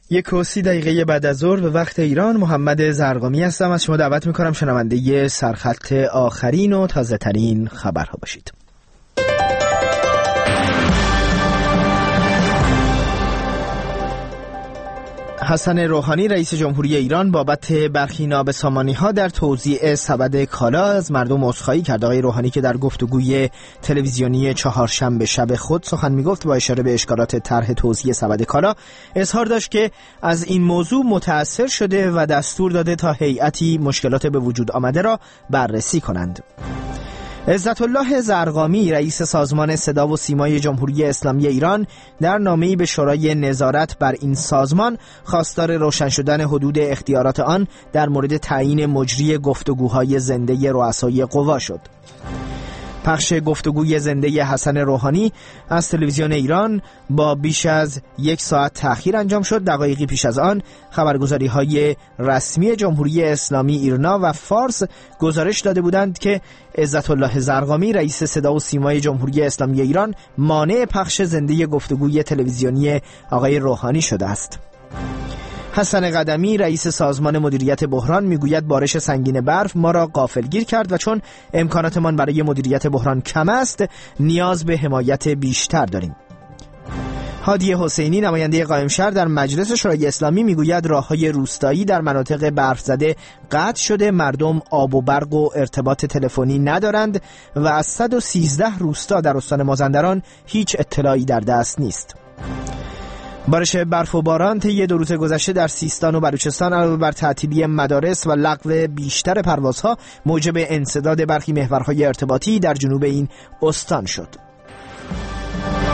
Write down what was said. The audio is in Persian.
1:30 بعد از ظهر به وقت ایران، محمد زرقامی هستم. از شما دعوت میکنم شنونده سرخط آخرین و تازه ترین خبرها باشید. حسن روحانی رئیس جمهوری ایران بابت برخی نابسامانی‌ها در توزیع سبد کالا از مردم عذرخواهی کرد. آقای روحانی که در گفتگوی تلویزیونی چهارشنبه شب خود سخن میگفت، با اشاره به اشکالات طرح توزیع سبد کالا اظهار داشت که از این موضوع متأثر شده و دستور داده تا هیئتی مشکلات به وجود آمده را بررسی کنند. عزت الله زرقامی رئیس سازمان صدا و سیمای جمهوری اسلامی ایران در نامه‌ای به شورای نظارت بر این سازمان خواستار روشن شدن حدود اختیارات آن در مورد تعیین مجری گفتگوهای زنده رؤسای قوا شد. پخش گفتگوی زنده حسن روحانی از تلویزیون ایران با بیش از 1 ساعت تأخیر انجام شد. دقایقی پیش از آن خبرگزاری‌های رسمی جمهوری اسلامی ایرنا و فارس گزارش داده بودند که عزت الله زرقامی رئیس صدا و سیمای جمهوری اسلامی ایران مانع پخش زنده گفتگوی تلویزیونی آقای روحانی شده است. حسن قدمی رئیس سازمان مدیریت بحران میگوید بارش سنگین برف ما را غافلگیر کرد و چون امکاناتمان برای مدیریت بحران کم است نیاز به حمایت بیشتر داریم. هادی حسینی نماینده قائمشهر در مجلس شورای اسلامی میگوید راههای روستایی در مناطق برف زده قطع شده، مردم آب و برق و ارتباط تلفنی ندارند و از 113 روستا در استان مازندران هیچ اطلاعی در دست نیست. بارش برف و باران طی 2 روز گذشته در سیستان و بلوچستان علاوه بر تعطیلی مدارس و لغو بیشتر پروازها موجب انسداد برخی محورهای ارتباطی در جنوب این استان شد.